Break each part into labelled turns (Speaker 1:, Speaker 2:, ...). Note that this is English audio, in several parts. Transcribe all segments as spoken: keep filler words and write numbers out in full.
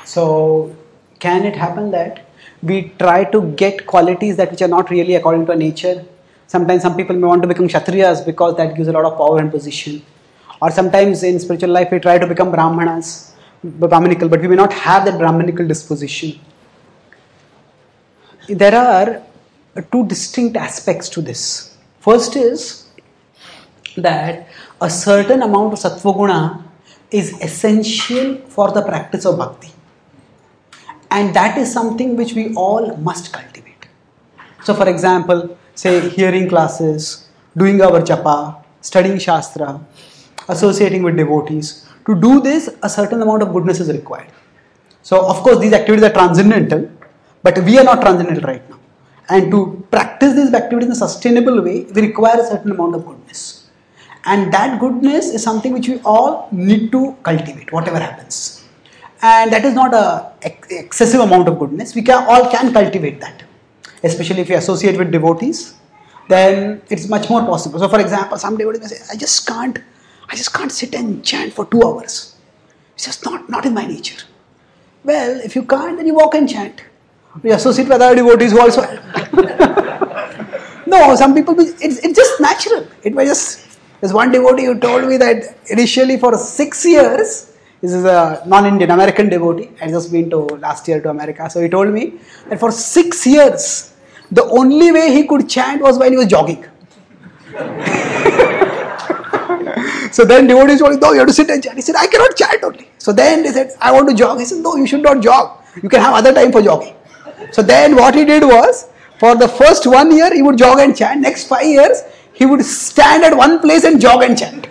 Speaker 1: So can it happen that we try to get qualities that which are not really according to our nature? Sometimes some people may want to become Kshatriyas because that gives a lot of power and position. Or sometimes in spiritual life we try to become Brahmanas, Brahmanical, but we may not have that Brahmanical disposition. There are two distinct aspects to this. First is that a certain amount of Sattva Guna is essential for the practice of bhakti. And that is something which we all must cultivate. So for example, say hearing classes, doing our japa, studying shastra, associating with devotees. To do this, a certain amount of goodness is required. So of course these activities are transcendental, but we are not transcendental right now. And to practice these activities in a sustainable way, we require a certain amount of goodness. And that goodness is something which we all need to cultivate, whatever happens. And that is not a excessive amount of goodness. We can all can cultivate that. Especially if we associate with devotees, then it's much more possible. So for example, some devotees may say, I just can't, I just can't sit and chant for two hours. It's just not, not in my nature. Well, if you can't, then you walk and chant. We associate with other devotees who also No, some people, it's, it's just natural. It was just, there's one devotee who told me that initially for six years, this is a non-Indian, American devotee. I just been to last year to America. So he told me that for six years, the only way he could chant was when he was jogging. So then devotees told him, no, you have to sit and chant. He said, I cannot chant only. So then they said, I want to jog. He said, no, you should not jog. You can have other time for jogging. So then what he did was, for the first one year, he would jog and chant. Next five years, he would stand at one place and jog and chant.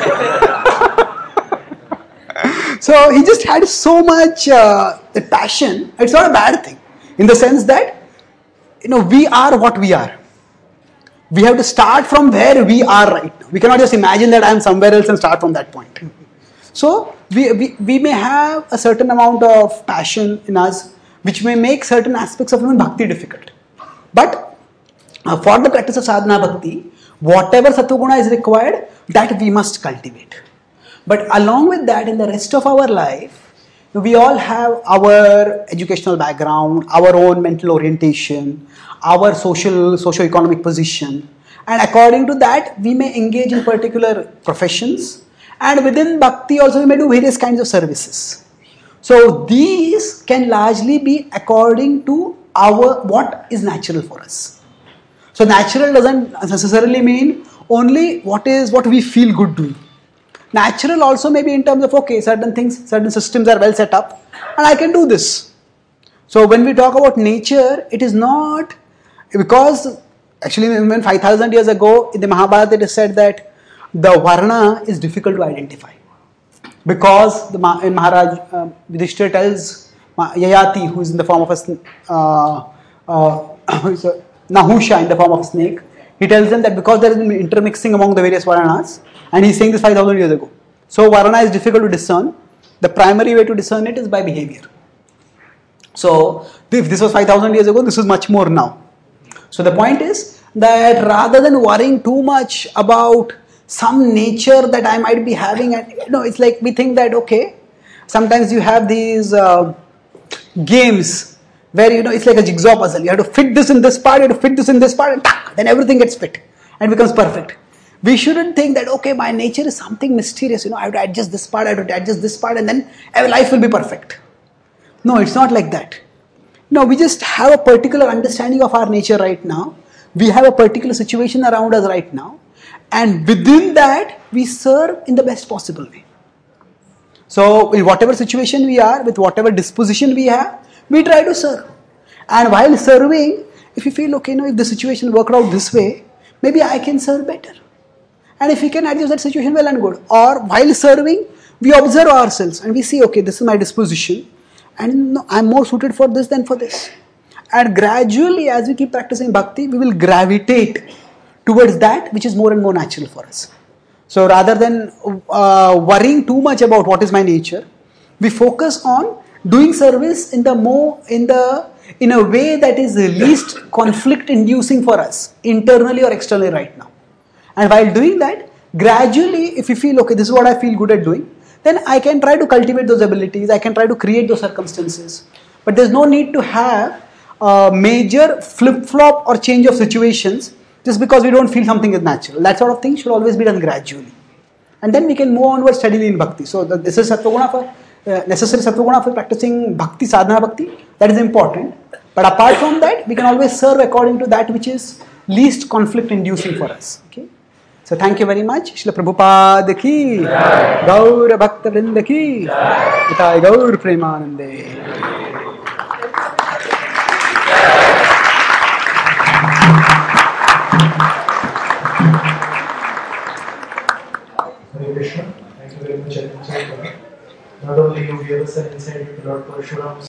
Speaker 1: So he just had so much uh, passion. It's not a bad thing, in the sense that, you know, we are what we are. We have to start from where we are right now. We cannot just imagine that I am somewhere else and start from that point. So we, we, we may have a certain amount of passion in us, which may make certain aspects of even bhakti difficult. But uh, for the practice of sadhana bhakti, whatever sattva guna is required, that we must cultivate. But along with that, in the rest of our life, we all have our educational background, our own mental orientation, our social, socio-economic position. And according to that, we may engage in particular professions. And within bhakti also, we may do various kinds of services. So these can largely be according to our what is natural for us. So natural doesn't necessarily mean only what is what we feel good doing. Natural also may be in terms of, okay, certain things, certain systems are well set up and I can do this. So when we talk about nature, it is not because actually when five thousand years ago in the Mahabharata it is said that the Varna is difficult to identify. Because the, in Maharaj uh, Yudhishthira tells Yayati, who is in the form of a uh, uh, Nahusha in the form of a snake, he tells them that because there is intermixing among the various Varanas, and he is saying this five thousand years ago. So Varana is difficult to discern. The primary way to discern it is by behavior. So if this was five thousand years ago, this is much more now. So the point is that rather than worrying too much about some nature that I might be having, and you know, it's like we think that, okay, sometimes you have these uh, games where, you know, it's like a jigsaw puzzle. You have to fit this in this part, you have to fit this in this part, and tack, then everything gets fit and becomes perfect. We shouldn't think that, okay, my nature is something mysterious, you know, I have to adjust this part, I have to adjust this part, and then life will be perfect. No, it's not like that. No, we just have a particular understanding of our nature right now. We have a particular situation around us right now. And within that, we serve in the best possible way. So, in whatever situation we are, with whatever disposition we have, we try to serve. And while serving, if you feel, okay, no, if the situation worked out this way, maybe I can serve better. And if we can adjust that situation, well and good. Or while serving, we observe ourselves and we see, okay, this is my disposition. And no, I'm more suited for this than for this. And gradually, as we keep practicing bhakti, we will gravitate towards that which is more and more natural for us. So rather than uh, worrying too much about what is my nature, we focus on doing service in the more in the in a way that is the least conflict inducing for us, internally or externally right now. And while doing that, gradually, if you feel, okay, this is what I feel good at doing, then I can try to cultivate those abilities, I can try to create those circumstances. But there's no need to have a major flip-flop or change of situations just because we don't feel something is natural. That sort of thing should always be done gradually. And then we can move onwards steadily in bhakti. So the, this is Sattva-guna for, uh, necessary Sattva-guna for practicing bhakti, sadhana bhakti. That is important. But apart from that, we can always serve according to that which is least conflict inducing for us. Okay. So thank you very much. Srila Prabhupada ki, Gaur Bhakta Vrinda ki, Itai Gaur Premanande.
Speaker 2: Hare Krishna. Thank you very much. Not only you gave us an insight into Lord Parashuram's